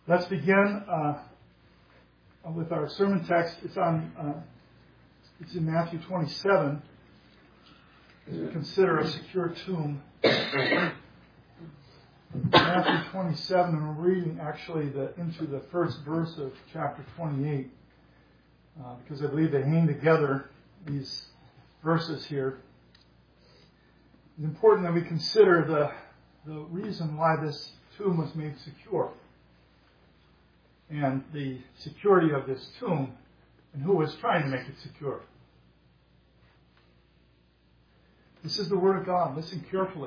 Let's begin with our sermon text. It's in Matthew 27. As we consider a secure tomb. Matthew 27, and we're reading actually into the first verse of chapter 28, because I believe they hang together, these verses here. It's important that we consider the reason why this tomb was made secure, and the security of this tomb, and who was trying to make it secure. This is the Word of God. Listen carefully.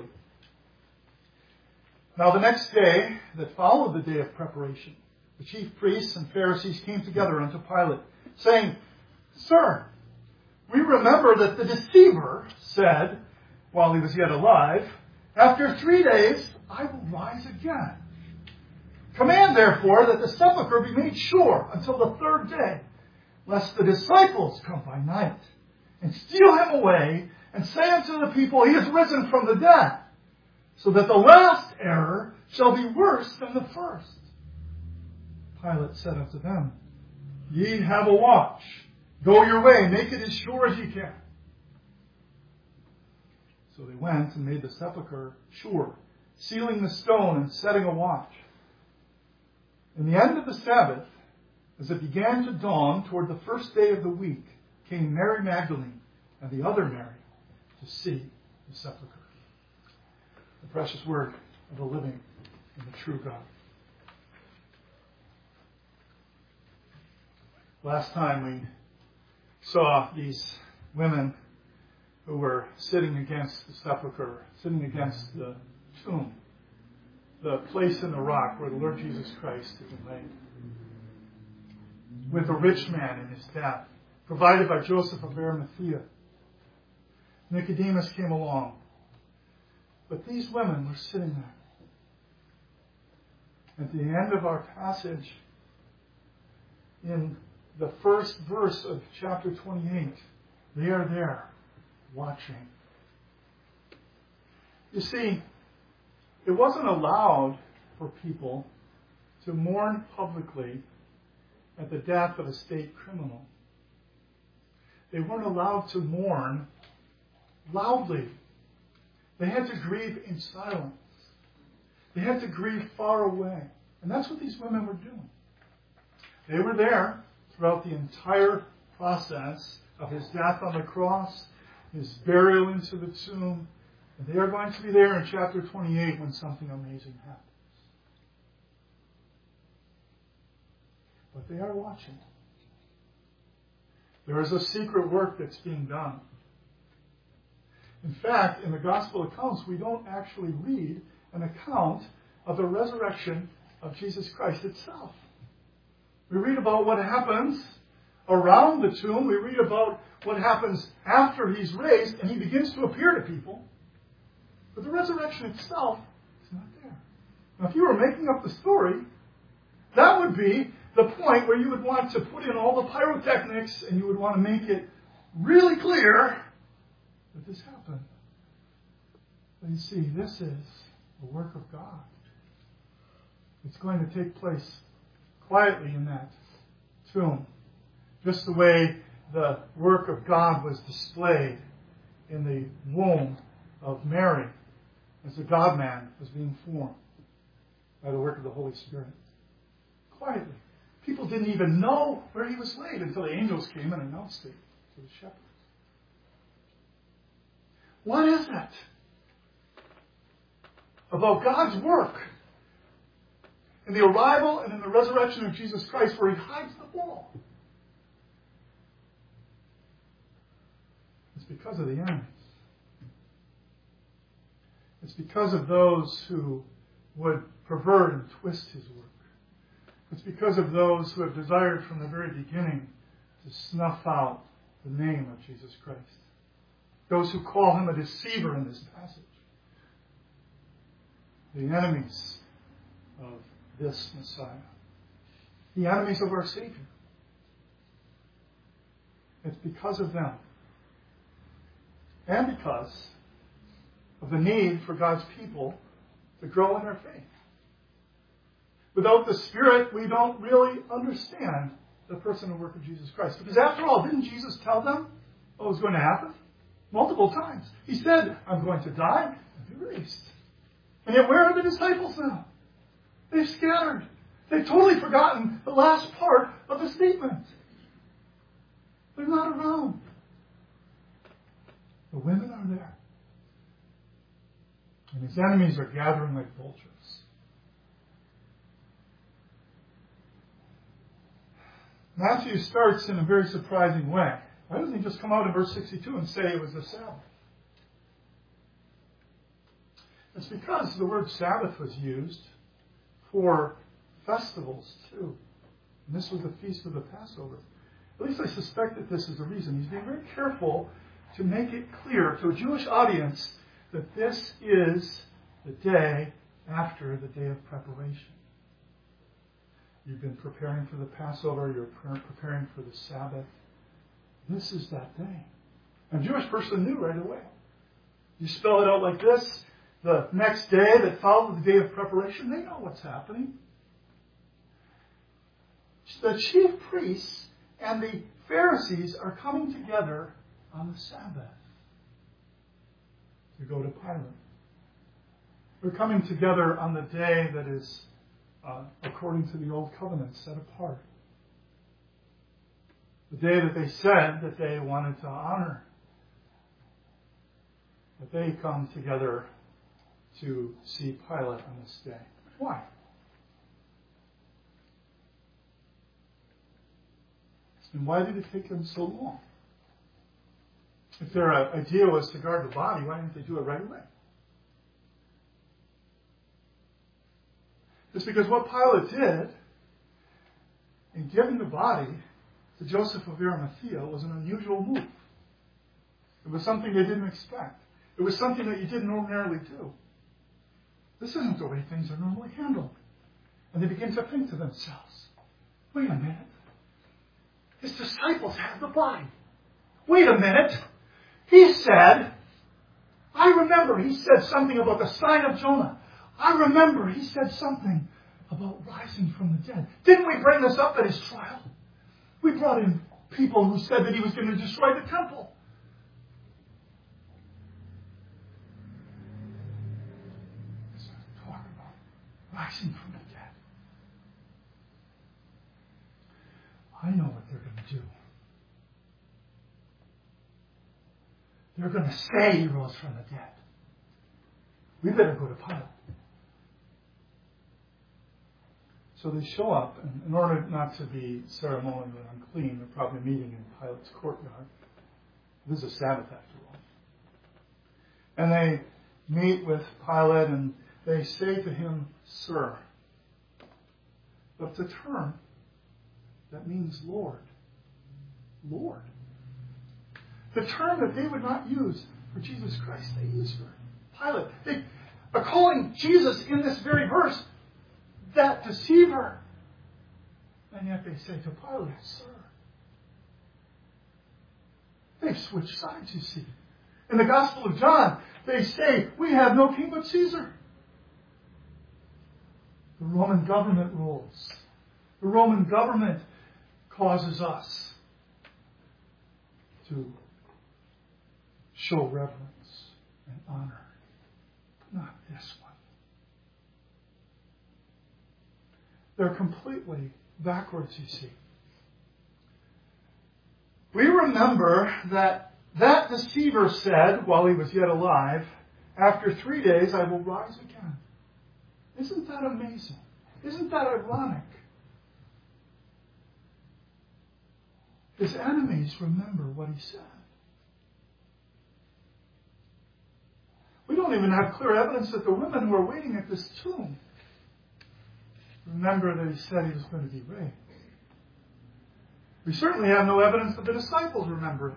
Now the next day that followed the day of preparation, the chief priests and Pharisees came together unto Pilate, saying, Sir, we remember that the deceiver said, while he was yet alive, After 3 days I will rise again. Command therefore that the sepulchre be made sure until the third day, lest the disciples come by night, and steal him away, and say unto the people, He is risen from the dead, so that the last error shall be worse than the first. Pilate said unto them, Ye have a watch. Go your way, make it as sure as ye can. So they went and made the sepulchre sure, sealing the stone and setting a watch. In the end of the Sabbath, as it began to dawn toward the first day of the week, came Mary Magdalene and the other Mary to see the sepulchre. The precious word of the living and the true God. Last time we saw these women who were sitting against the sepulchre, sitting against the tomb, the place in the rock where the Lord Jesus Christ had been laid, with a rich man in his death, provided by Joseph of Arimathea. Nicodemus came along. But these women were sitting there. At the end of our passage, in the first verse of chapter 28, they are there, watching. You see, it wasn't allowed for people to mourn publicly at the death of a state criminal. They weren't allowed to mourn loudly. They had to grieve in silence. They had to grieve far away. And that's what these women were doing. They were there throughout the entire process of his death on the cross, his burial into the tomb. And they are going to be there in chapter 28 when something amazing happens. But they are watching. There is a secret work that's being done. In fact, in the gospel accounts, we don't actually read an account of the resurrection of Jesus Christ itself. We read about what happens around the tomb. We read about what happens after he's raised and he begins to appear to people. But the resurrection itself is not there. Now, if you were making up the story, that would be the point where you would want to put in all the pyrotechnics and you would want to make it really clear that this happened. But you see, this is the work of God. It's going to take place quietly in that tomb, just the way the work of God was displayed in the womb of Mary as the God-man was being formed by the work of the Holy Spirit. Quietly. People didn't even know where he was laid until the angels came and announced it to the shepherds. What is it about God's work in the arrival and in the resurrection of Jesus Christ where he hides the ball? It's because of the enemies. It's because of those who would pervert and twist his work. It's because of those who have desired from the very beginning to snuff out the name of Jesus Christ. Those who call him a deceiver in this passage. The enemies of this Messiah. The enemies of our Savior. It's because of them. And because of the need for God's people to grow in their faith. Without the Spirit, we don't really understand the person and work of Jesus Christ. Because after all, didn't Jesus tell them what was going to happen? Multiple times. He said, I'm going to die and be raised. And yet where are the disciples now? They've scattered. They've totally forgotten the last part of the statement. They're not around. The women are there. And his enemies are gathering like vultures. Matthew starts in a very surprising way. Why doesn't he just come out in verse 62 and say it was the Sabbath? It's because the word Sabbath was used for festivals too. And this was the feast of the Passover. At least I suspect that this is the reason. He's being very careful to make it clear to a Jewish audience that this is the day after the day of preparation. You've been preparing for the Passover. You're preparing for the Sabbath. This is that day. And a Jewish person knew right away. You spell it out like this. The next day that followed the day of preparation, they know what's happening. The chief priests and the Pharisees are coming together on the Sabbath to go to Pilate. They're coming together on the day that is, according to the Old Covenant, set apart. The day that they said that they wanted to honor. But they come together to see Pilate on this day. Why? And why did it take them so long? If their idea was to guard the body, why didn't they do it right away? It's because what Pilate did in giving the body to Joseph of Arimathea was an unusual move. It was something they didn't expect. It was something that you didn't ordinarily do. This isn't the way things are normally handled. And they begin to think to themselves, wait a minute. His disciples have the body. Wait a minute. He said, I remember he said something about the sign of Jonah. I remember he said something about rising from the dead. Didn't we bring this up at his trial? We brought in people who said that he was going to destroy the temple. Talk about rising from the dead. I know what they're going to do. They're going to say he rose from the dead. We better go to Pilate. So they show up, and in order not to be ceremonially unclean, they're probably meeting in Pilate's courtyard. This is a Sabbath after all. And they meet with Pilate, and they say to him, Sir. But it's a term that means Lord. Lord. The term that they would not use for Jesus Christ, they use for Pilate. They are calling Jesus in this very verse that deceiver. And yet they say to Pilate, Sir. They've switched sides, you see. In the Gospel of John, they say, we have no king but Caesar. The Roman government rules. The Roman government causes us to show reverence and honor. But not this one. They're completely backwards, you see. We remember that deceiver said, while he was yet alive, after 3 days I will rise again. Isn't that amazing? Isn't that ironic? His enemies remember what he said. We don't even have clear evidence that the women who are waiting at this tomb remember that he said he was going to be raised. We certainly have no evidence that the disciples remember it.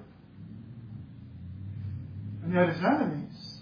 And yet his enemies,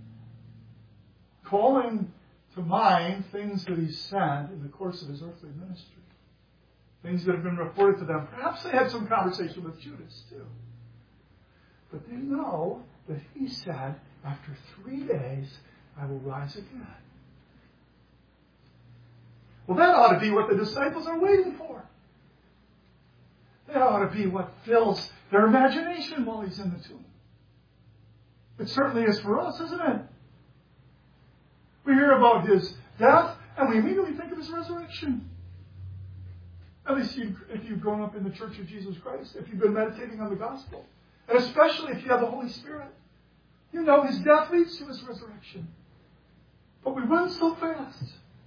calling to mind things that he said in the course of his earthly ministry, things that have been reported to them. Perhaps they had some conversation with Judas too. But they know that he said, after 3 days, I will rise again. Well, that ought to be what the disciples are waiting for. That ought to be what fills their imagination while he's in the tomb. It certainly is for us, isn't it? We hear about his death, and we immediately think of his resurrection. At least if you've grown up in the Church of Jesus Christ, if you've been meditating on the gospel, and especially if you have the Holy Spirit, you know his death leads to his resurrection. But we run so fast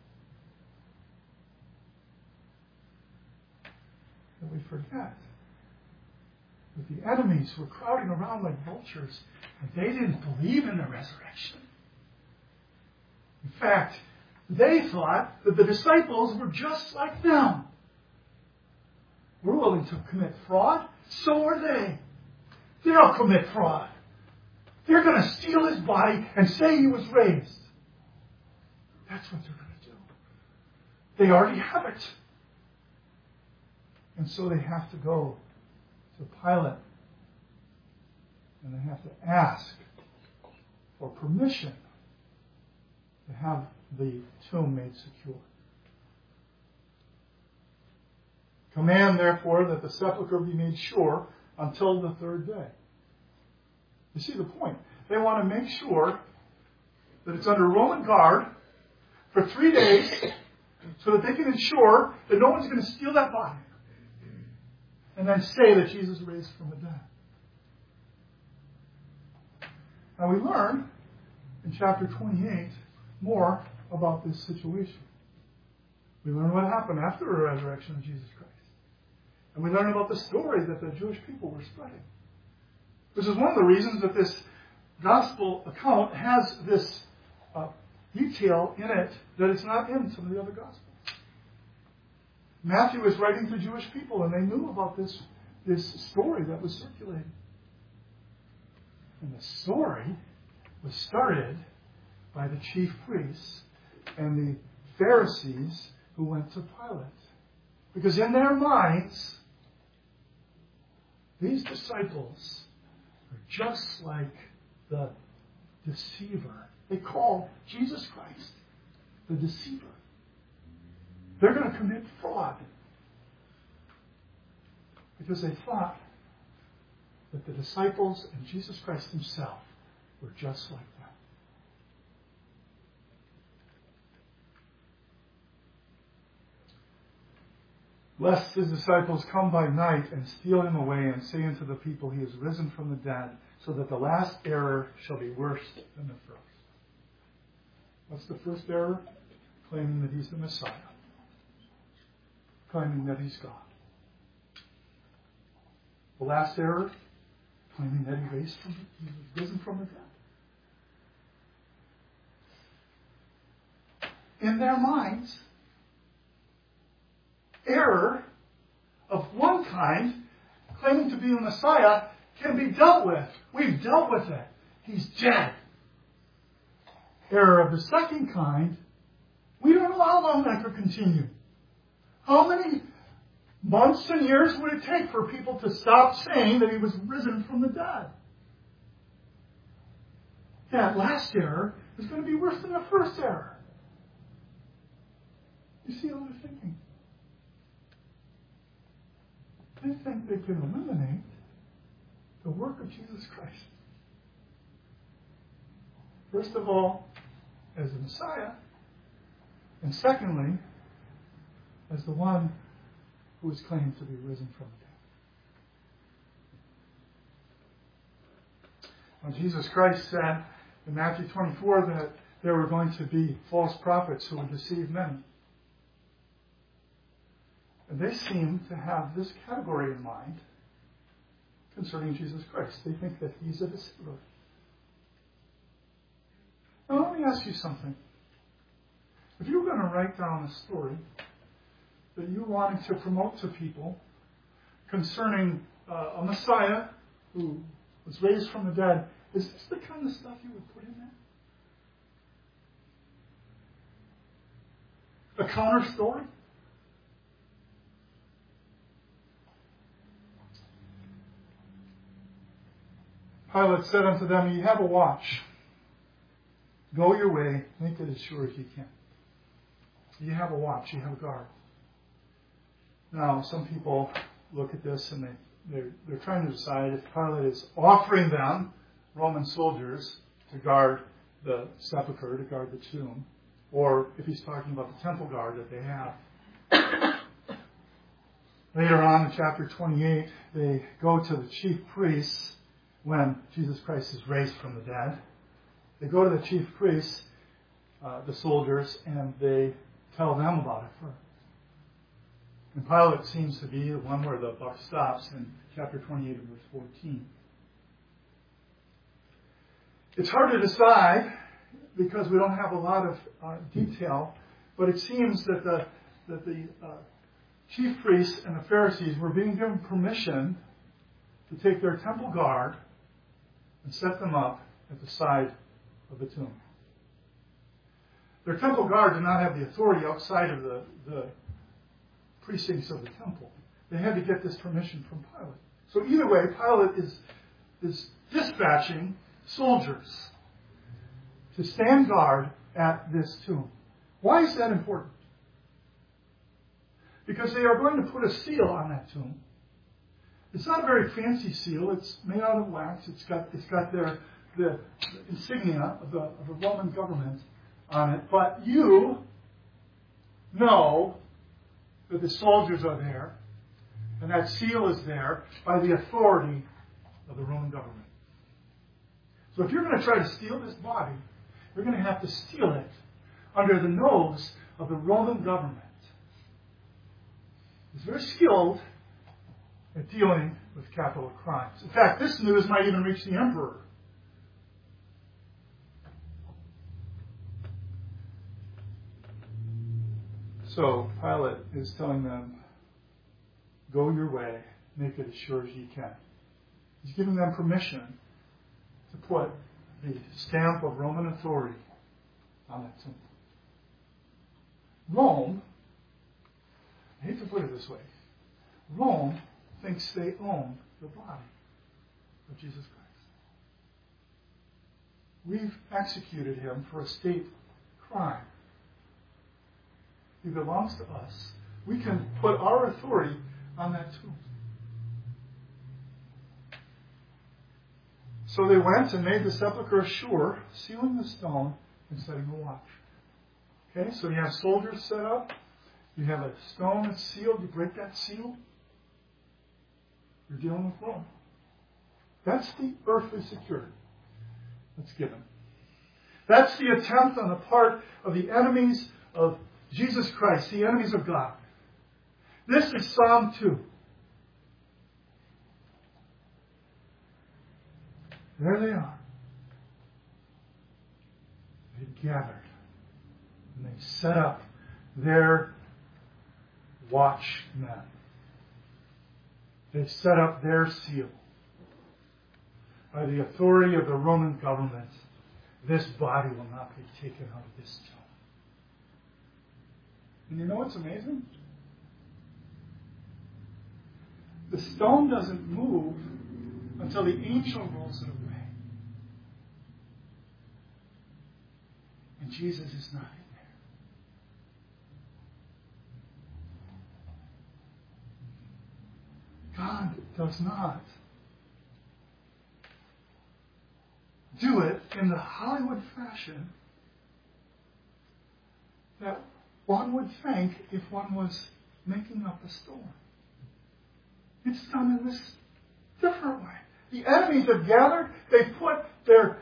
that we forget that the enemies were crowding around like vultures, and they didn't believe in the resurrection. In fact, they thought that the disciples were just like them. We're willing to commit fraud, so are they. They'll commit fraud. They're going to steal his body and say he was raised. That's what they're going to do. They already have it. And so they have to go to Pilate. And they have to ask for permission to have the tomb made secure. Command, therefore, that the sepulchre be made sure until the third day. You see the point. They want to make sure that it's under Roman guard for 3 days so that they can ensure that no one's going to steal that body and then say that Jesus raised from the dead. Now we learn in chapter 28 more about this situation. We learn what happened after the resurrection of Jesus Christ. And we learn about the story that the Jewish people were spreading. This is one of the reasons that this gospel account has this detail in it that is not in some of the other gospels. Matthew was writing to Jewish people, and they knew about this story that was circulating. And the story was started by the chief priests and the Pharisees who went to Pilate. Because in their minds, these disciples are just like the deceiver. They call Jesus Christ the deceiver. They're going to commit fraud because they thought that the disciples and Jesus Christ himself were just like them. Lest his disciples come by night and steal him away and say unto the people, he is risen from the dead, so that the last error shall be worse than the first. What's the first error? Claiming that he's the Messiah. Claiming that he's God. The last error? Claiming that he was risen from the dead. In their minds, error of one kind, claiming to be the Messiah, can be dealt with. We've dealt with it. He's dead. Error of the second kind, we don't know how long that could continue. How many months and years would it take for people to stop saying that he was risen from the dead? That last error is going to be worse than the first error. You see what they're thinking? They think they can eliminate the work of Jesus Christ. First of all, as the Messiah, and secondly, as the one who is claimed to be risen from the dead. Now, Jesus Christ said in Matthew 24 that there were going to be false prophets who would deceive many. And they seem to have this category in mind concerning Jesus Christ. They think that he's a deceiver. Now, let me ask you something. If you were going to write down a story that you wanted to promote to people concerning a Messiah who was raised from the dead, is this the kind of stuff you would put in there? A counter story? Pilate said unto them, ye have a watch. Go your way, make it as sure as ye can. you have a watch, you have a guard. Now, some people look at this and they're trying to decide if Pilate is offering them, Roman soldiers, to guard the sepulchre, to guard the tomb, or if he's talking about the temple guard that they have. Later on in chapter 28, they go to the chief priests when Jesus Christ is raised from the dead. They go to the chief priests, the soldiers, and they tell them about it first. And Pilate seems to be the one where the buck stops in chapter 28 and verse 14. It's hard to decide because we don't have a lot of detail, but it seems that the chief priests and the Pharisees were being given permission to take their temple guard and set them up at the side of the tomb. Their temple guard did not have the authority outside of the precincts of the temple. They had to get this permission from Pilate. So either way, Pilate is dispatching soldiers to stand guard at this tomb. Why is that important? Because they are going to put a seal on that tomb. It's not a very fancy seal. It's made out of wax. It's got the insignia of the Roman government on it. But you know that the soldiers are there, and that seal is there by the authority of the Roman government. So if you're going to try to steal this body, you're going to have to steal it under the nose of the Roman government. It's very skilled at dealing with capital crimes. In fact, this news might even reach the emperor. So Pilate is telling them, go your way, make it as sure as you can. He's giving them permission to put the stamp of Roman authority on that tomb. Rome, I hate to put it this way, Rome thinks they own the body of Jesus Christ. We've executed him for a state crime. He belongs to us. We can put our authority on that tomb. So they went and made the sepulchre sure, sealing the stone and setting a watch. Okay, so you have soldiers set up. You have a stone that's sealed. You break that seal, you're dealing with Rome. That's the earthly security that's given. That's the attempt on the part of the enemies of Jesus Christ, the enemies of God. This is Psalm 2. There they are. They gathered and they set up their watchmen. They set up their seal. By the authority of the Roman government, this body will not be taken out of this tomb. And you know what's amazing? The stone doesn't move until the angel rolls it away. And Jesus is not in there. God does not do it in the Hollywood fashion that one would think if one was making up a story. It's done in this different way. The enemies have gathered. They put their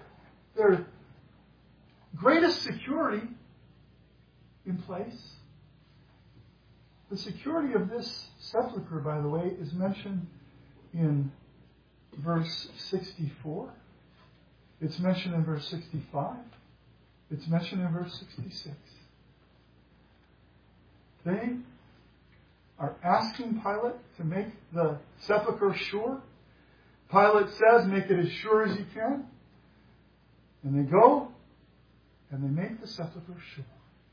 greatest security in place. The security of this sepulchre, by the way, is mentioned in verse 64. It's mentioned in verse 65. It's mentioned in verse 66. They are asking Pilate to make the sepulchre sure. Pilate says, make it as sure as you can. And they go and they make the sepulchre sure.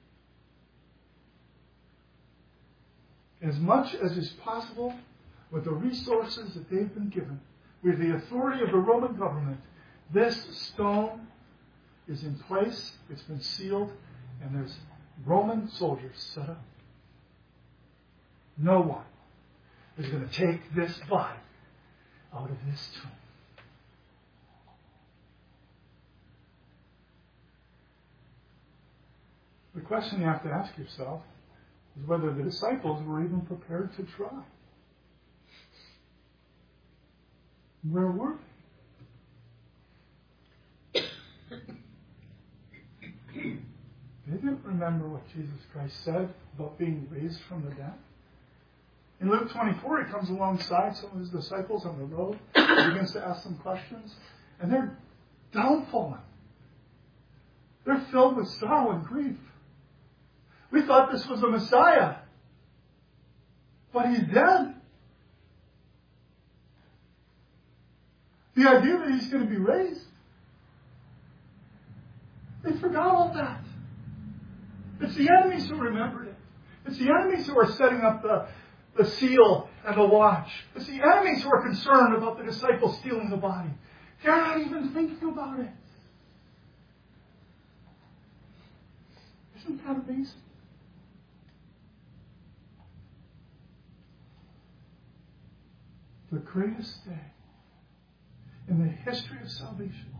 As much as is possible with the resources that they've been given, with the authority of the Roman government, this stone is in place, it's been sealed, and there's Roman soldiers set up. No one is going to take this body out of this tomb. The question you have to ask yourself is whether the disciples were even prepared to try. Where were they? They didn't remember what Jesus Christ said about being raised from the dead. In Luke 24, he comes alongside some of his disciples on the road. He begins to ask them questions. And they're downfallen. They're filled with sorrow and grief. We thought this was the Messiah. But he's dead. The idea that he's going to be raised. They forgot all that. It's the enemies who remembered it. It's the enemies who are setting up the seal and the watch. It's the enemies who are concerned about the disciples stealing the body. They're not even thinking about it. Isn't that amazing? The greatest day in the history of salvation,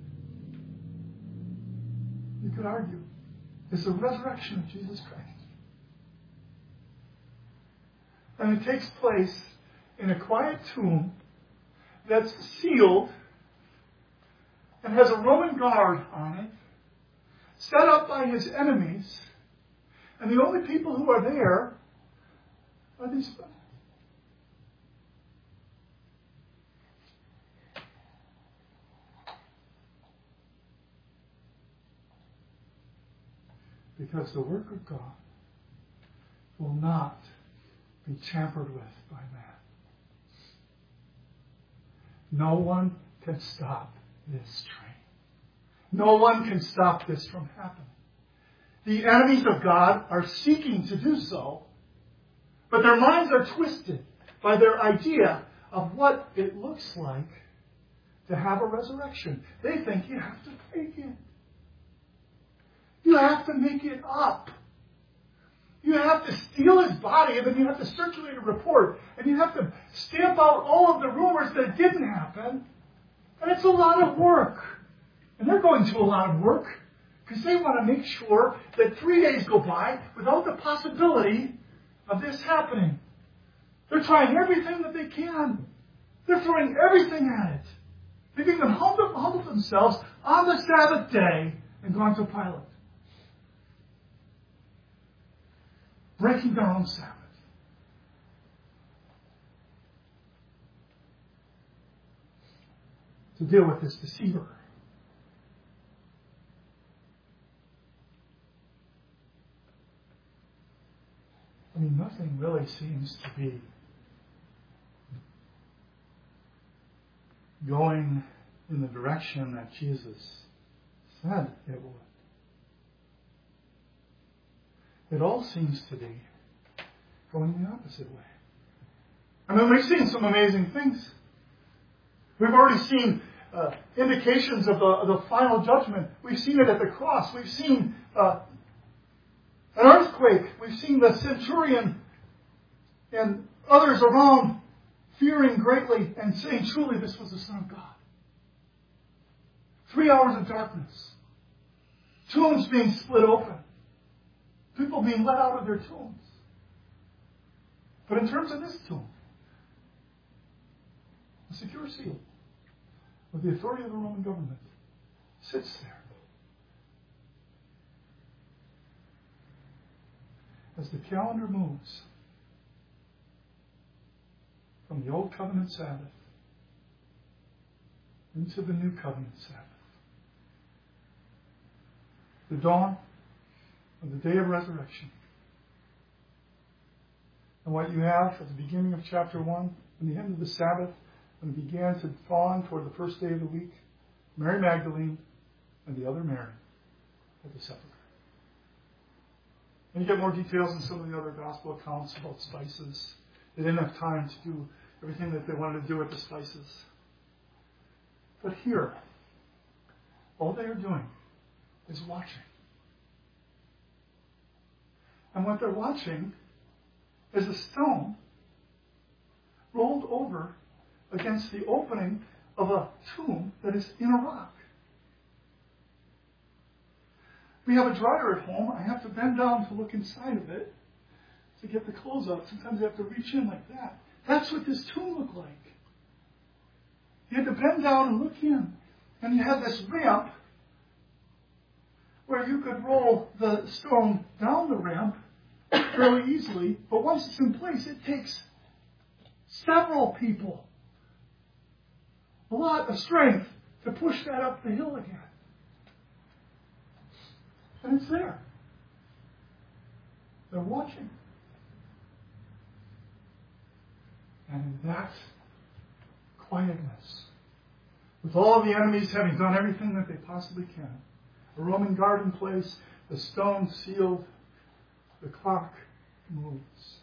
you could argue, is the resurrection of Jesus Christ. And it takes place in a quiet tomb that's sealed and has a Roman guard on it, set up by his enemies, and the only people who are there are these. Because the work of God will not be tampered with by man. No one can stop this train. No one can stop this from happening. The enemies of God are seeking to do so, but their minds are twisted by their idea of what it looks like to have a resurrection. They think you have to fake it. You have to make it up. You have to steal his body, and then you have to circulate a report, and you have to stamp out all of the rumors that it didn't happen. And it's a lot of work. And they're going to a lot of work because they want to make sure that 3 days go by without the possibility of this happening. They're trying everything that they can. They're throwing everything at it. They've even humbled themselves on the Sabbath day and gone to Pilate. Breaking their own Sabbath. To deal with this deceiver. I mean, nothing really seems to be going in the direction that Jesus said it would. It all seems to be going the opposite way. I mean, we've seen some amazing things. We've already seen indications of the final judgment. We've seen it at the cross. We've seen an earthquake. We've seen the centurion and others around fearing greatly and saying, truly, this was the Son of God. 3 hours of darkness. Tombs being split open. People being let out of their tombs. But in terms of this tomb, a secure seal with the authority of the Roman government sits there. As the calendar moves from the Old Covenant Sabbath into the New Covenant Sabbath, the dawn of the day of resurrection. And what you have at the beginning of chapter 1, and the end of the Sabbath, when it began to dawn toward the first day of the week, Mary Magdalene and the other Mary at the sepulchre. And you get more details in some of the other gospel accounts about spices. They didn't have time to do everything that they wanted to do with the spices. But here, all they are doing is watching. And what they're watching is a stone rolled over against the opening of a tomb that is in a rock. We have a dryer at home. I have to bend down to look inside of it to get the clothes out. Sometimes I have to reach in like that. That's what this tomb looked like. You had to bend down and look in. And you had this ramp where you could roll the stone down the ramp fairly easily. But once it's in place, it takes several people a lot of strength to push that up the hill again. And it's there. They're watching. And in that quietness, with all the enemies having done everything that they possibly can, a Roman guard in place, the stone sealed, the clock moves.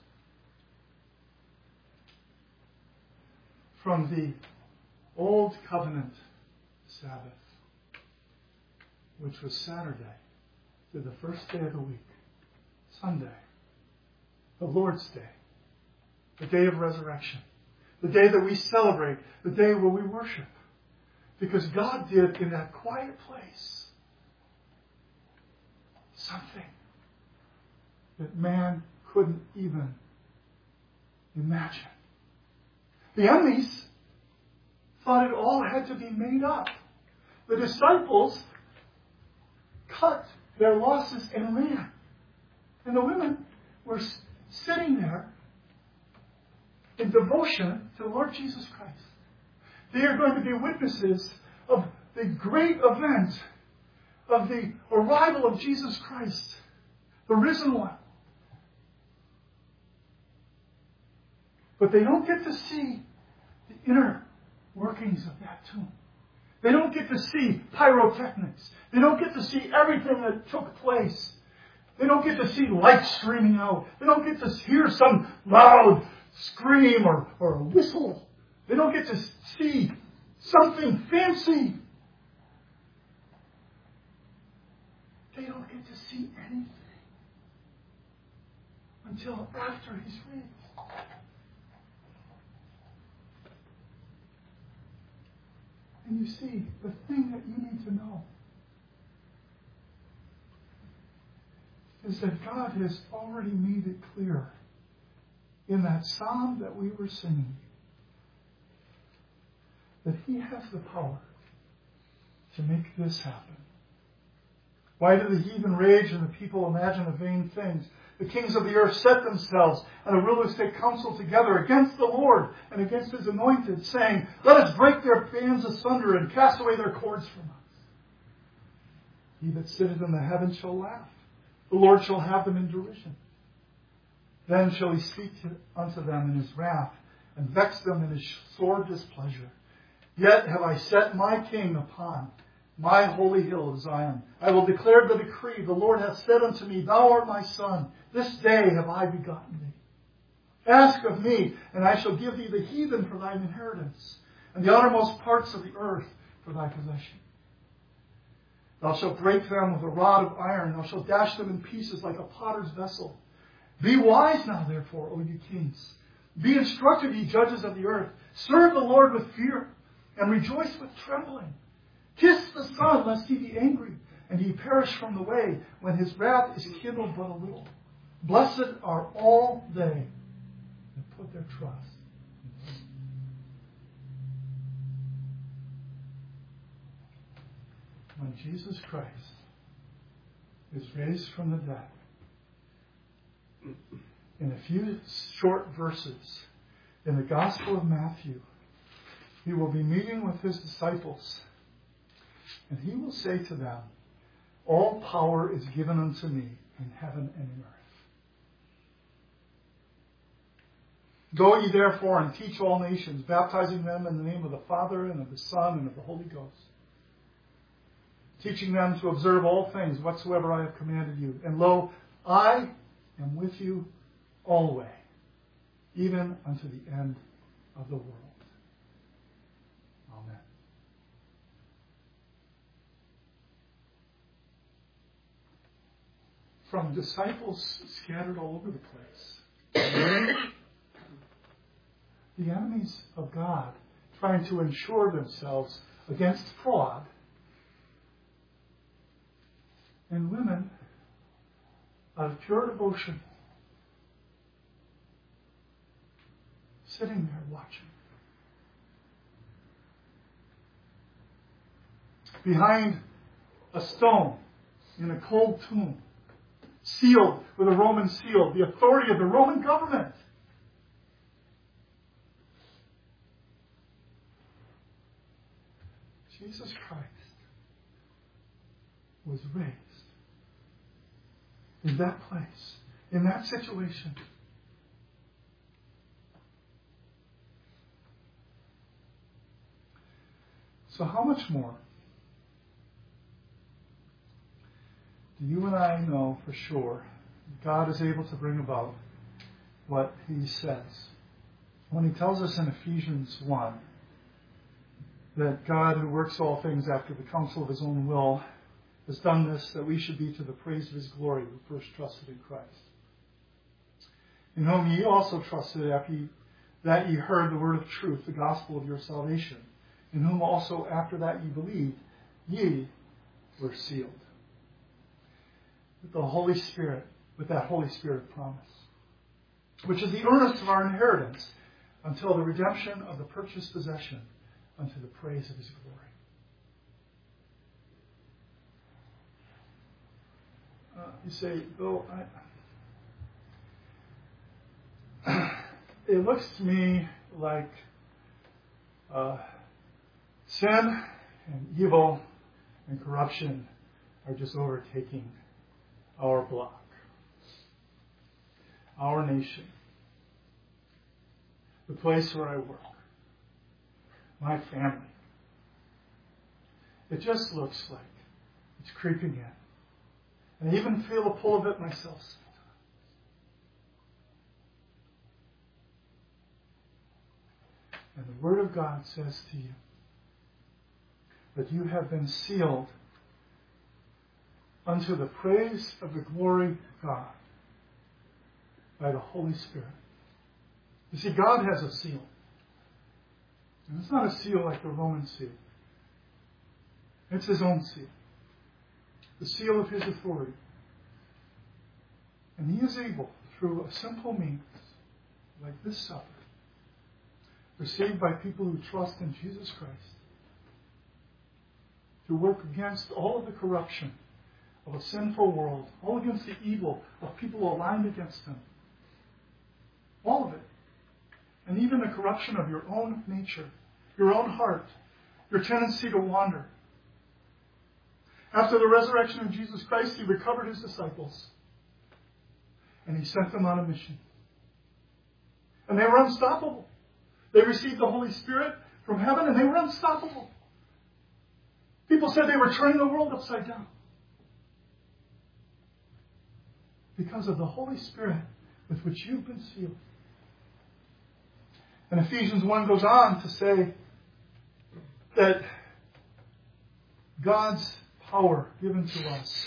From the Old Covenant Sabbath, which was Saturday, to the first day of the week, Sunday, the Lord's Day, the day of resurrection, the day that we celebrate, the day where we worship. Because God did in that quiet place something that man couldn't even imagine. The enemies thought it all had to be made up. The disciples cut their losses and ran. And the women were sitting there in devotion to the Lord Jesus Christ. They are going to be witnesses of the great event of the arrival of Jesus Christ, the risen one. But they don't get to see the inner workings of that tomb. They don't get to see pyrotechnics. They don't get to see everything that took place. They don't get to see light streaming out. They don't get to hear some loud scream or a whistle. They don't get to see something fancy. They don't get to see anything until after he's raised. And you see, the thing that you need to know is that God has already made it clear in that psalm that we were singing that he has the power to make this happen. Why do the heathen rage and the people imagine the vain things? The kings of the earth set themselves, and the rulers take counsel together against the Lord and against his anointed, saying, let us break their bands asunder and cast away their cords from us. He that sitteth in the heavens shall laugh. The Lord shall have them in derision. Then shall he speak unto them in his wrath, and vex them in his sore displeasure. Yet have I set my king upon my holy hill of Zion. I will declare the decree. The Lord hath said unto me, thou art my son. This day have I begotten thee. Ask of me, and I shall give thee the heathen for thine inheritance, and the uttermost parts of the earth for thy possession. Thou shalt break them with a rod of iron. Thou shalt dash them in pieces like a potter's vessel. Be wise now, therefore, O ye kings. Be instructed, ye judges of the earth. Serve the Lord with fear, and rejoice with trembling. Kiss the Son, lest he be angry, and ye perish from the way, when his wrath is kindled but a little. Blessed are all they that put their trust in him. When Jesus Christ is raised from the dead, in a few short verses in the Gospel of Matthew, he will be meeting with his disciples, and he will say to them, all power is given unto me in heaven and in earth. Go ye therefore and teach all nations, baptizing them in the name of the Father and of the Son and of the Holy Ghost, teaching them to observe all things whatsoever I have commanded you. And lo, I am with you always, even unto the end of the world. Amen. from disciples scattered all over the place. The enemies of God trying to ensure themselves against fraud, and women out of pure devotion sitting there watching. Behind a stone in a cold tomb, sealed with a Roman seal, the authority of the Roman government. Jesus Christ was raised in that place, in that situation. So how much more do you and I know for sure God is able to bring about what He says when He tells us in Ephesians 1 that God, who works all things after the counsel of His own will, has done this that we should be to the praise of His glory who first trusted in Christ, in whom ye also trusted after that ye heard the word of truth, the gospel of your salvation, in whom also after that ye believed, ye were sealed with the Holy Spirit, with that Holy Spirit promise, which is the earnest of our inheritance until the redemption of the purchased possession unto the praise of His glory. You say, Bill, it looks to me like sin and evil and corruption are just overtaking our block, our nation, the place where I work, my family. It just looks like it's creeping in. And I even feel a pull of it myself sometimes. And the Word of God says to you that you have been sealed unto the praise of the glory of God by the Holy Spirit. You see, God has a seal. And it's not a seal like the Roman seal. It's His own seal. The seal of His authority. And He is able, through a simple means, like this supper, received by people who trust in Jesus Christ, to work against all of the corruption of a sinful world, all against the evil of people aligned against Him. All of it. And even the corruption of your own nature, your own heart, your tendency to wander. After the resurrection of Jesus Christ, He recovered His disciples. And He sent them on a mission. And they were unstoppable. They received the Holy Spirit from heaven and they were unstoppable. People said they were turning the world upside down. Because of the Holy Spirit with which you've been sealed. And Ephesians 1 goes on to say that God's power given to us,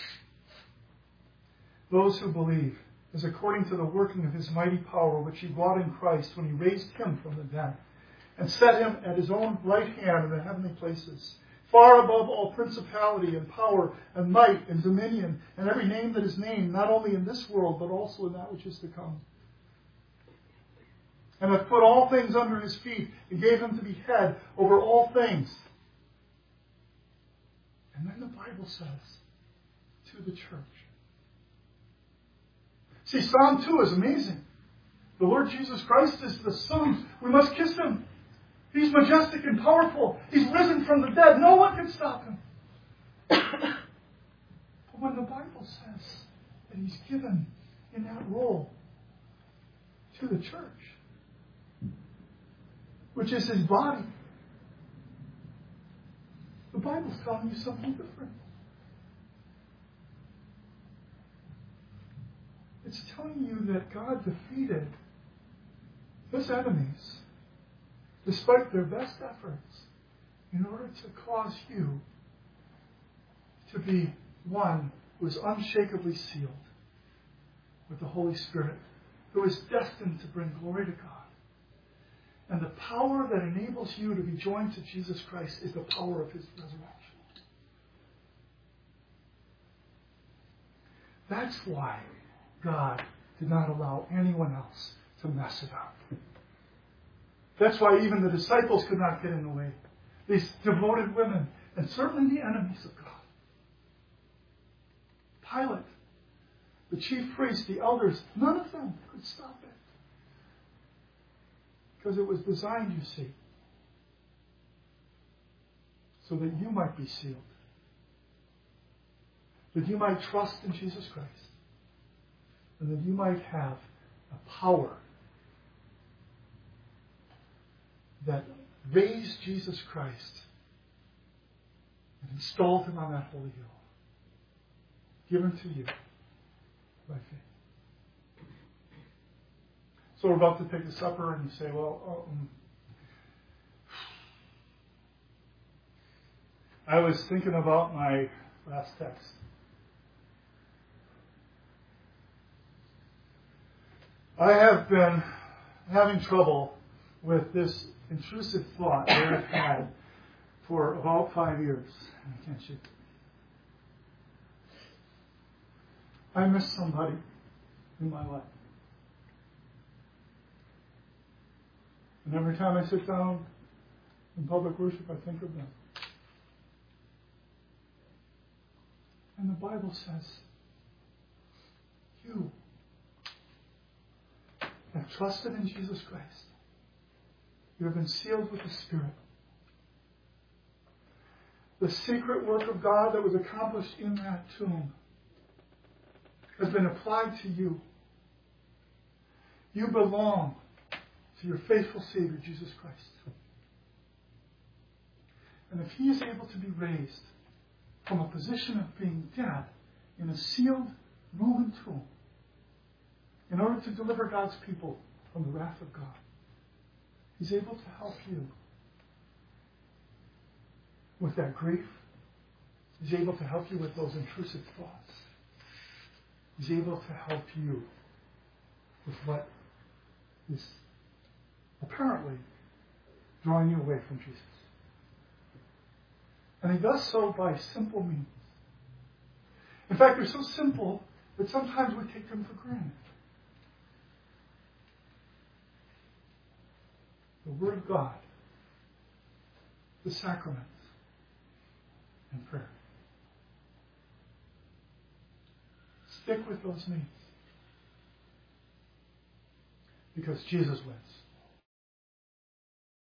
those who believe, is according to the working of His mighty power, which He wrought in Christ when He raised Him from the dead, and set Him at His own right hand in the heavenly places, far above all principality and power and might and dominion and every name that is named, not only in this world, but also in that which is to come. And hath put all things under His feet, and gave Him to be head over all things. And then the Bible says, to the church. See, Psalm 2 is amazing. The Lord Jesus Christ is the Son. We must kiss Him. He's majestic and powerful. He's risen from the dead. No one can stop Him. But when the Bible says that He's given in that role to the church, which is His body, the Bible's telling you something different. It's telling you that God defeated His enemies despite their best efforts in order to cause you to be one who is unshakably sealed with the Holy Spirit, who is destined to bring glory to God. And the power that enables you to be joined to Jesus Christ is the power of his resurrection. That's why God did not allow anyone else to mess it up. That's why even the disciples could not get in the way. These devoted women, and certainly the enemies of God. Pilate, the chief priests, the elders, none of them could stop it. Because it was designed, you see, so that you might be sealed. That you might trust in Jesus Christ. And that you might have a power that raised Jesus Christ and installed him on that holy hill. Given to you by faith. So we're about to take the supper, and you say, well, I was thinking about my last text. I have been having trouble with this intrusive thought that I've had for about 5 years. I can't shoot. I miss somebody in my life. And every time I sit down in public worship, I think of them. And the Bible says, you have trusted in Jesus Christ. You have been sealed with the Spirit. The secret work of God that was accomplished in that tomb has been applied to you. You belong to your faithful Savior, Jesus Christ. And if he is able to be raised from a position of being dead in a sealed Roman tomb in order to deliver God's people from the wrath of God, he's able to help you with that grief. He's able to help you with those intrusive thoughts. He's able to help you with what is apparently drawing you away from Jesus. And he does so by simple means. In fact, they're so simple that sometimes we take them for granted. The Word of God, the sacraments, and prayer. Stick with those means. Because Jesus wins.